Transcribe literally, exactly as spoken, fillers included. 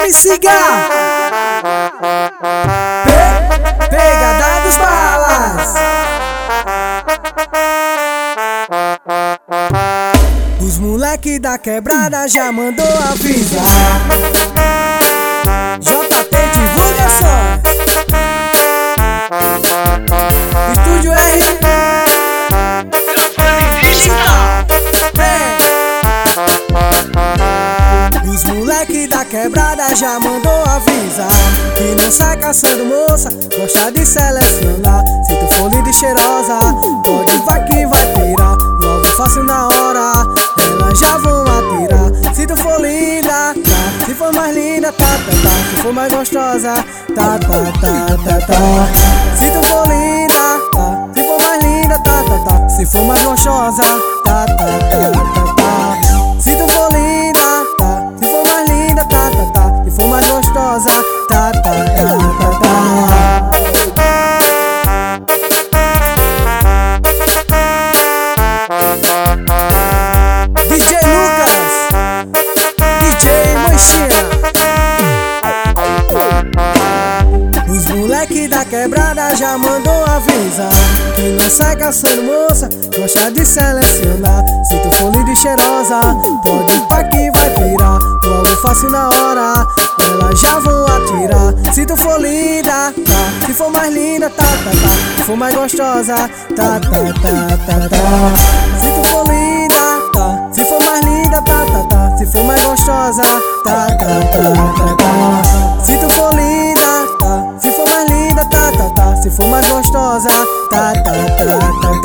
M C Gal, Pe Pegada dos Balas. Os moleque da quebrada já mandou avisar. J P Divulgação, Estúdio R Os moleque da quebrada já mandou avisar que não sai caçando moça, gosta de selecionar. Se tu for linda e cheirosa, pode vai que vai pirar. O alvo fácil na hora, elas já vão atirar. Se tu for linda, tá. Se for mais linda, tá, tá, tá. Se for mais gostosa, tá, tá, tá, tá, tá. Se tu for linda, tá. Se for mais linda, tá, tá, tá. Se for mais gostosa, tá, tá, tá, tá, tá. Se tu for linda, tá. Se for mais linda, tá, tá, tá. Se for mais gostosa, tá, tá, tá, tá, tá. D J Lucas, D J Manchinha. Os moleque da quebrada já mandou avisar que não sai caçando moça, gosta de selecionar. Se tu for linda e cheirosa, pode ir pra que vai virar. O algo fácil na hora, elas já vão atirar. Se tu for linda, tá. Se for mais linda, tá, tá, tá. Se for mais gostosa, tá, tá, tá, tá, tá. Se tu for linda, tá. Se for mais linda, tá, tá, tá. Se for mais gostosa, tá, tá, tá, tá, tá. Se tu for linda, tá. Se for mais linda, tá, tá, tá. Se for mais gostosa, tá, tá, tá, tá, tá.